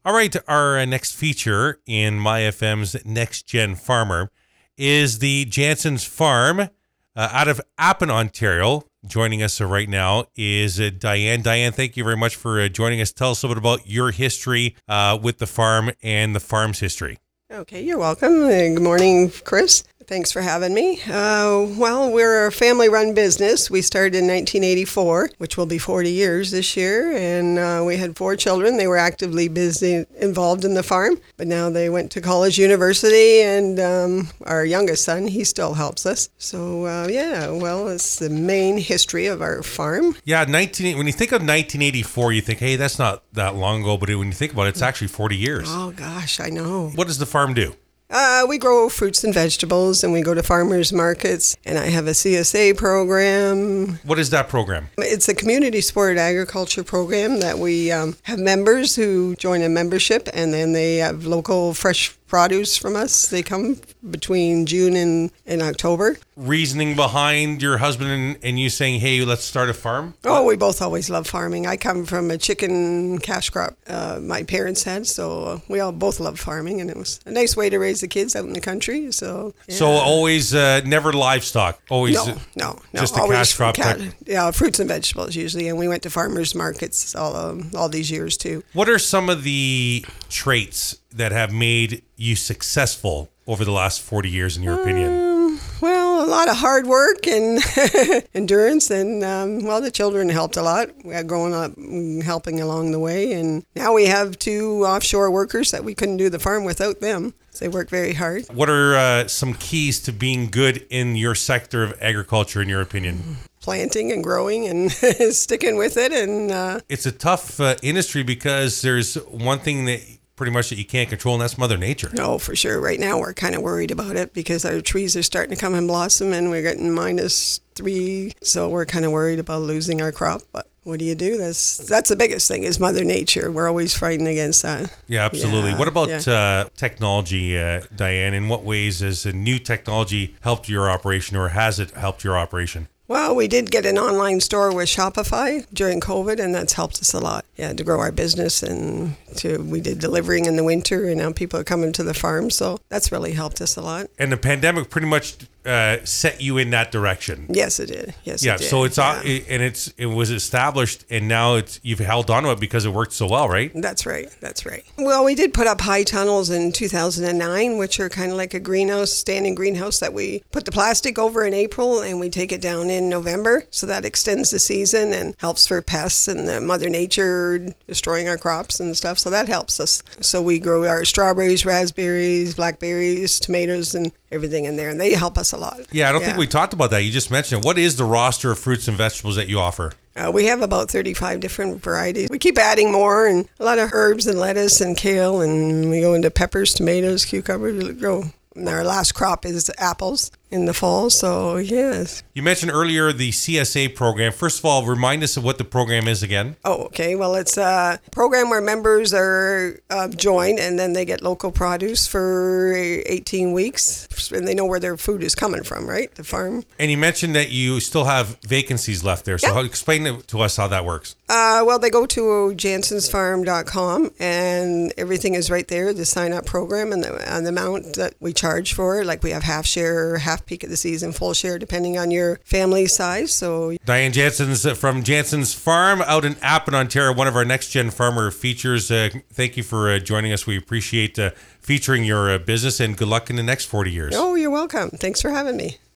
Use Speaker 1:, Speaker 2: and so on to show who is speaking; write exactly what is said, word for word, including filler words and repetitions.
Speaker 1: All right, our uh, next feature in MyFM's Next Gen Farmer is the Jansen's Farm uh, out of Appin, Ontario. Joining us uh, right now is uh, Diane. Diane, thank you very much for uh, joining us. Tell us a bit about your history uh, with the farm and the farm's history.
Speaker 2: Okay, you're welcome. Uh, Good morning, Chris. Thanks for having me. Uh, well, we're a family-run business. We started in nineteen eighty-four, which will be forty years this year, and uh, we had four children. They were actively busy involved in the farm, but now they went to college, university, and um, our youngest son, he still helps us. So, uh, yeah, well, it's the main history of our farm.
Speaker 1: Yeah, nineteen. When you think of nineteen eighty-four, you think, hey, that's not that long ago, but when you think about it, it's actually forty years.
Speaker 2: Oh, gosh, I know.
Speaker 1: What does the farm do?
Speaker 2: Uh, we grow fruits and vegetables, and we go to farmers markets, and I have a C S A program.
Speaker 1: What is that program?
Speaker 2: It's a community supported agriculture program that we um, have members who join a membership, and then they have local fresh produce from us. They come between June and, and October.
Speaker 1: Reasoning behind your husband and, and you saying, hey, let's start a farm?
Speaker 2: Oh, we both always love farming. I come from a chicken cash crop uh, my parents had, so we all both love farming, and it was a nice way to raise the kids out in the country. So, yeah.
Speaker 1: So always, uh, never livestock? Always,
Speaker 2: No, no, no.
Speaker 1: Just a
Speaker 2: always
Speaker 1: cash crop
Speaker 2: ca-
Speaker 1: type?
Speaker 2: Yeah, fruits and vegetables usually, and we went to farmers markets all um, all these years too.
Speaker 1: What are some of the traits that have made you successful over the last forty years, in your opinion?
Speaker 2: Um, well, a lot of hard work and endurance, and um, well, the children helped a lot. We had growing up, mm, helping along the way, and now we have two offshore workers that we couldn't do the farm without them. They work very hard.
Speaker 1: What are uh, some keys to being good in your sector of agriculture, in your opinion?
Speaker 2: Planting and growing and sticking with it, and uh,
Speaker 1: It's a tough uh, industry because there's one thing that pretty much that you can't control, and that's Mother Nature.
Speaker 2: no, for sure. Right now, we're kind of worried about it because our trees are starting to come and blossom, and we're getting minus three, so we're kind of worried about losing our crop. But what do you do? That's that's the biggest thing is Mother Nature. We're always fighting against that.
Speaker 1: Yeah, absolutely.
Speaker 2: Yeah,
Speaker 1: what about
Speaker 2: yeah.
Speaker 1: uh, technology, uh, Diane? In what ways has a new technology helped your operation, or has it helped your operation?
Speaker 2: Well, we did get an online store with Shopify during COVID, and that's helped us a lot. Yeah, to grow our business, and to we did delivering in the winter, and now people are coming to the farm, so that's really helped us a lot.
Speaker 1: And the pandemic pretty much uh, set you in that direction.
Speaker 2: Yes, it did. Yes,
Speaker 1: Yeah,
Speaker 2: it did.
Speaker 1: so it's
Speaker 2: yeah.
Speaker 1: uh, and it's it was established, and now it's you've held on to it because it worked so well, right?
Speaker 2: That's right. That's right. Well, we did put up high tunnels in two thousand nine, which are kind of like a greenhouse, standing greenhouse that we put the plastic over in April and we take it down in November. So that extends the season and helps for pests and the Mother Nature destroying our crops and stuff. So that helps us. So we grow our strawberries, raspberries, blackberries, tomatoes, and everything in there, and they help us a lot.
Speaker 1: Yeah, I don't think we talked about that. You just mentioned it. What is the roster of fruits and vegetables that you offer?
Speaker 2: Uh, we have about thirty-five different varieties. We keep adding more, and a lot of herbs and lettuce and kale, and we go into peppers, tomatoes, cucumbers. We grow. And our last crop is apples in the fall, so yes.
Speaker 1: You mentioned earlier the C S A program. First of all, remind us of what the program is again.
Speaker 2: Oh, okay. Well, it's a program where members are uh, joined, and then they get local produce for eighteen weeks, and they know where their food is coming from, right? The farm.
Speaker 1: And you mentioned that you still have vacancies left there. So
Speaker 2: Yeah.
Speaker 1: how, explain it to us how that works.
Speaker 2: Uh, well, they go to jansens farm dot com, and everything is right there, the sign-up program and the, and the amount that we charge for it. Like we have half share, half peak of the season, full share, depending on your family size. So
Speaker 1: Diane Jansen's from Jansen's Farm out in Appin, Ontario, one of our Next Gen Farmer features. Uh, thank you for uh, joining us. We appreciate uh, featuring your uh, business, and good luck in the next forty years.
Speaker 2: Oh, you're welcome. Thanks for having me.